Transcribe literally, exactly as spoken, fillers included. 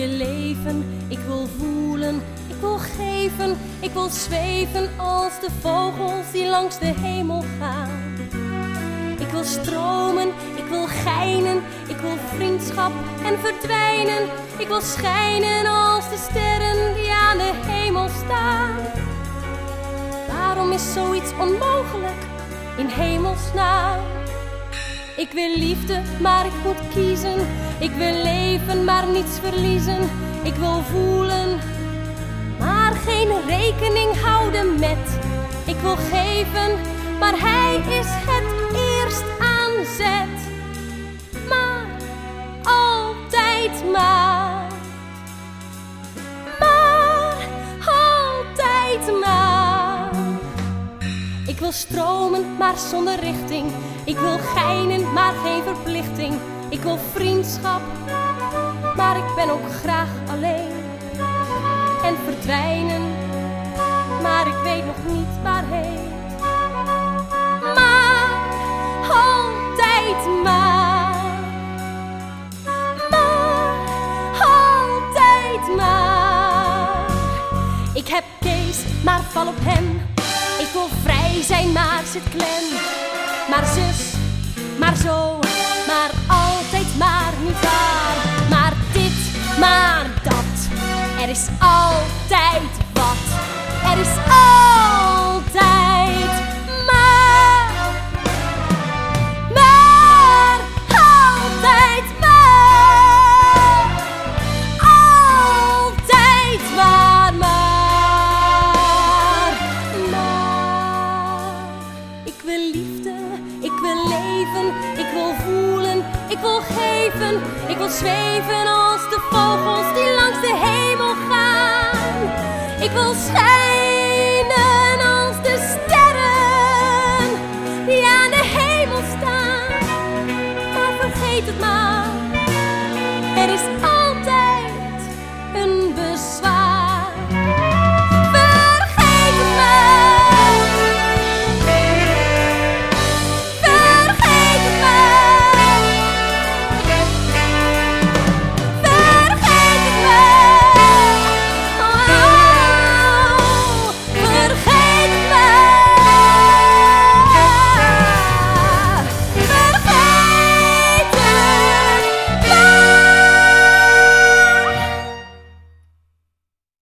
wil leven, ik wil voelen, ik wil geven, ik wil zweven als de vogels die langs de hemel gaan. Ik wil stromen, ik wil geinen, ik wil vriendschap en verdwijnen. Ik wil schijnen als de sterren die aan de hemel staan. Waarom is zoiets onmogelijk in hemelsnaam? Ik wil liefde, maar ik moet kiezen. Ik wil leven, maar niets verliezen. Ik wil voelen, maar geen rekening houden met. Ik wil geven, maar hij is het eerst aan zet. Maar, altijd maar. Maar, altijd maar. Ik wil stromen, maar zonder richting. Ik wil geinen, maar geen verplichting. Ik wil vriendschap, maar ik ben ook graag alleen. En verdwijnen, maar ik weet nog niet waarheen. Maar, altijd maar. Maar, altijd maar. Ik heb Kees, maar val op hem. Ik wil vrij zijn, maar zit klem. Maar zus, maar zo, maar altijd maar niet waar. Maar dit, maar dat, er is altijd wat. Er is altijd maar. Maar, altijd maar. Altijd maar, maar. Maar, ik wil liefde, ik wil leven, ik wil voelen, ik wil geven. Ik wil zweven als de vogels die langs de hemel gaan. Ik wil schijnen